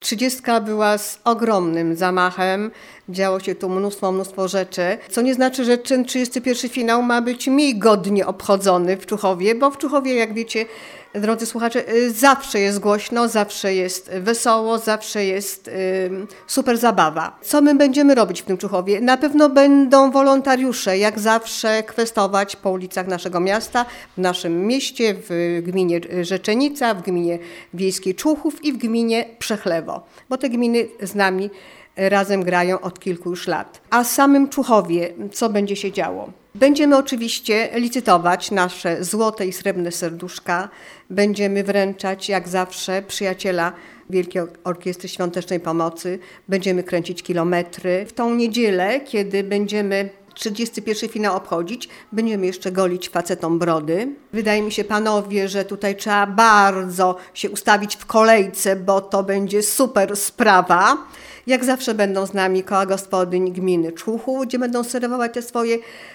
30 była z ogromnym zamachem. Działo się tu mnóstwo rzeczy, co nie znaczy, że ten 31 finał ma być mniej godnie obchodzony w Czuchowie, bo w Czuchowie, jak wiecie, drodzy słuchacze, zawsze jest głośno, zawsze jest wesoło, zawsze jest super zabawa. Co my będziemy robić w tym Czuchowie? Na pewno będą wolontariusze, jak zawsze, kwestować po ulicach naszego miasta, w naszym mieście, w gminie Rzeczenica, w gminie wiejskiej Czuchów i w gminie Przechlewo, bo te gminy z nami razem grają od kilku już lat. A w samym Czuchowie co będzie się działo? Będziemy oczywiście licytować nasze złote i srebrne serduszka. Będziemy wręczać jak zawsze przyjaciela Wielkiej Orkiestry Świątecznej Pomocy. Będziemy kręcić kilometry. W tą niedzielę, kiedy będziemy 31 finał obchodzić, będziemy jeszcze golić facetom brody. Wydaje mi się, panowie, że tutaj trzeba bardzo się ustawić w kolejce, bo to będzie super sprawa. Jak zawsze będą z nami koła gospodyń gminy Czuchów, gdzie będą serwować te swoje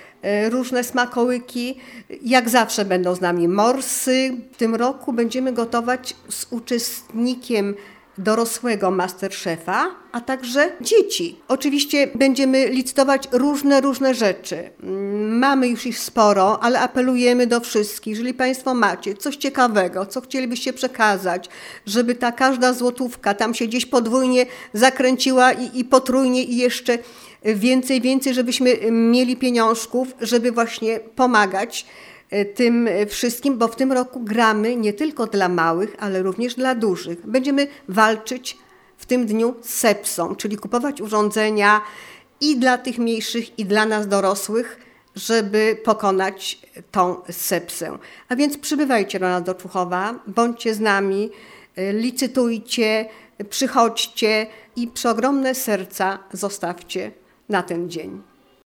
różne smakołyki. Jak zawsze będą z nami morsy. W tym roku będziemy gotować z uczestnikiem dorosłego Masterchefa, a także dzieci. Oczywiście będziemy licytować różne rzeczy. Mamy już ich sporo, ale apelujemy do wszystkich, jeżeli Państwo macie coś ciekawego, co chcielibyście przekazać, żeby ta każda złotówka tam się gdzieś podwójnie zakręciła i potrójnie i jeszcze więcej, żebyśmy mieli pieniążków, żeby właśnie pomagać tym wszystkim, bo w tym roku gramy nie tylko dla małych, ale również dla dużych. Będziemy walczyć w tym dniu z sepsą, czyli kupować urządzenia i dla tych mniejszych, i dla nas dorosłych, żeby pokonać tą sepsę. A więc przybywajcie do nas do Czuchowa, bądźcie z nami, licytujcie, przychodźcie i przeogromne serca zostawcie na ten dzień.